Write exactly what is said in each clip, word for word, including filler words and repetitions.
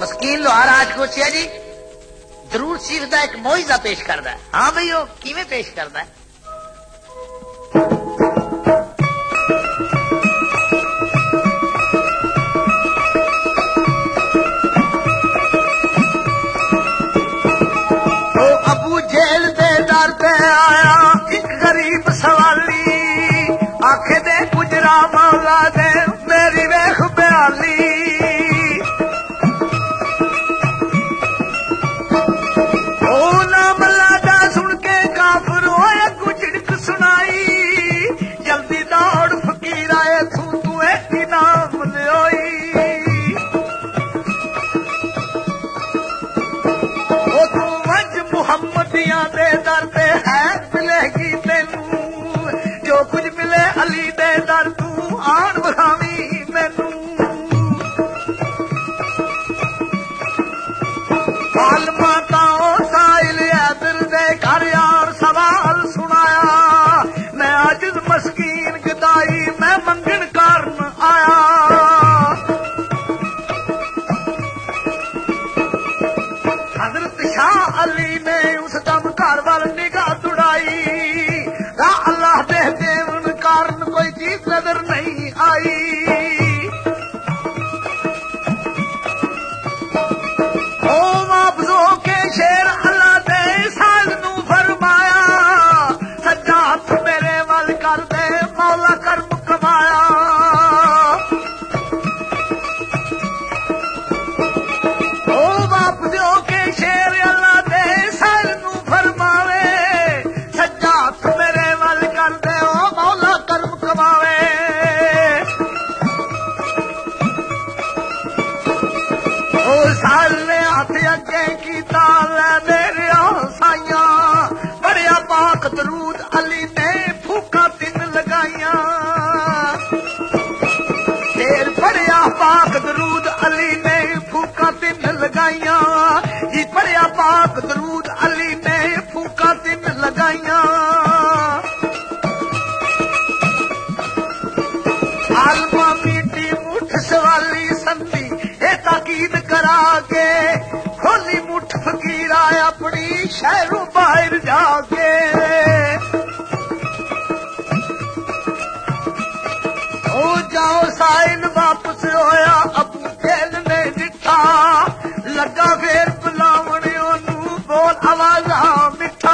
मस्कीन लोहार आज कोचिया जी दरूद शरीफ का एक मोइजा पेश करता है। हाँ भाई वो किवें पेश करता है? ओ अबू जेल दे दर पे आया एक गरीब सवाली, आखे दे गुजरा मौला दे मेरी वेख बयाली। मोहम्मदियां दे दर पे है मिलेगी तेनू, जो कुछ मिले अली दे दर तू आन बखावी मैनू। आलमा ताओ साहिल हैदर दे घर यार सवाल सुनाया, मैं आजिज मस्कीन गदाई मैं मंगन कारण आया। हजरत शाह अली ने उस दम घर वाल निगाह दुड़ाई, अल्लाह दे देवन कारण कोई चीज नजर नहीं आई। ओ वापसो के शेर अल्लाह दे साल नू फरमाया, सज्जा हथ मेरे वाल कर दे मौला कर्म कमाया। ओ वापसो के शेर अल्लाह दे साल नू फरमावे, सज्जा हथ मेरे वाल कर दे ओ मौला कर्म कमावे। ओ साल ने हथ अगे कीता ले मेरे साइया, बड़िया पाक दरूद अली ने फूका तिन लगाइया। शेर बड़िया पाक दरूद अली ने फूका तिन लगाइया, जी बड़िया पाक दरूद अली ने फूका तिन लगाइया। आलमा मीठी मुठ सवाली संधी ए ताकीद करा के, खोली मुठ फकीरा अपनी शहरों बाहर जाके। ओ जाओ साइन वापस होया अबू जेल ने डिठा, लगा फेर बुलावण ओनू बोल आवाजा मिठा।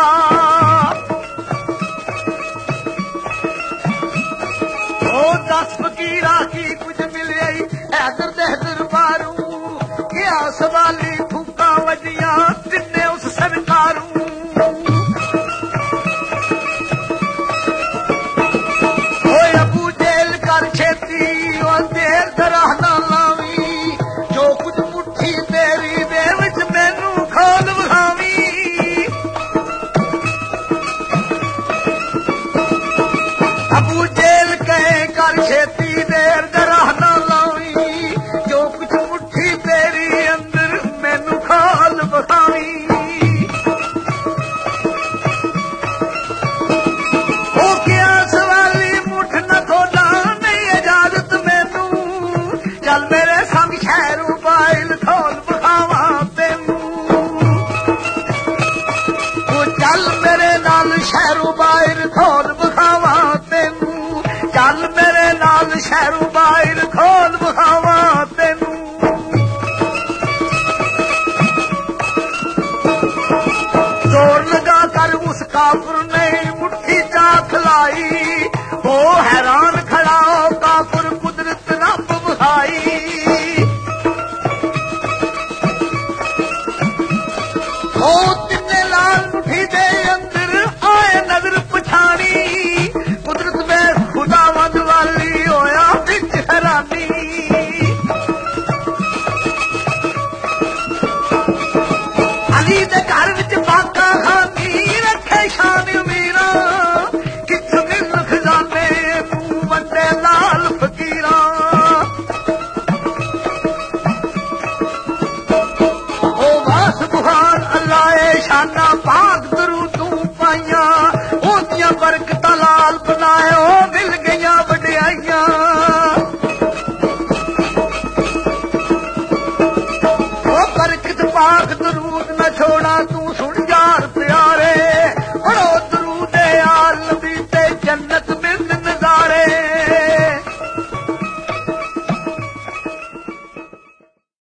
ओ दस फकीरा की कुछ मिले हैदर दे दरबारू, क्या सवाली फूका वजिया तिन्ने उस सरकारू। ओए अबू जेल कर छेती ओ देर दराह ना लावी, जो कुछ मुट्ठी तेरी दे विच मैनू खोल विखावी। अबू जेल कहे कर छेती देर दराह ना लावी, जो कुछ मुट्ठी तेरी अंदर मैनू खोल विखावी। ओ क्या सवाली मुठ न खोला नहीं इजाजत मैनू, चल मेरे संग शहरों बाइल खोल विखावा तेनू। ओ चल मेरे नाल शहरों बाइल खोल विखावा तेनू, चल मेरे नाल शहरों बाइल खोल विखावा तेनू। जोर लगा कर उस काफिर ने मुट्ठी चाख लाई, वो हैरान खड़ा हो काफिर कुदरत रब बहाई। ओ तिन्ने लाल मुट्ठी दे अंदर आए नजर पछाणी, कुदरत में खुदावंद वाली होया बिच हैरानी। अली दे घर विच बाका खानी रखे शान मीरा, किथ मिल खजाने तू वंडे लाल फकीर। पाक दरूद न छोड़ा